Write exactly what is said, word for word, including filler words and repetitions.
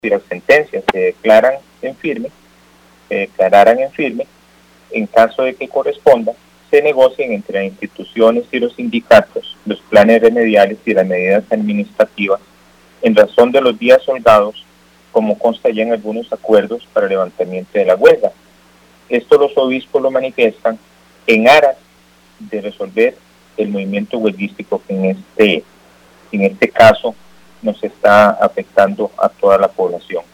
si las sentencias se declaran en firme, se declararan en firme, en caso de que corresponda, se negocien entre las instituciones y los sindicatos los planes remediales y las medidas administrativas en razón de los días holgados, como consta ya en algunos acuerdos para el levantamiento de la huelga. Esto los obispos lo manifiestan en aras de resolver el movimiento huelguístico que en este, en este caso nos está afectando a toda la población.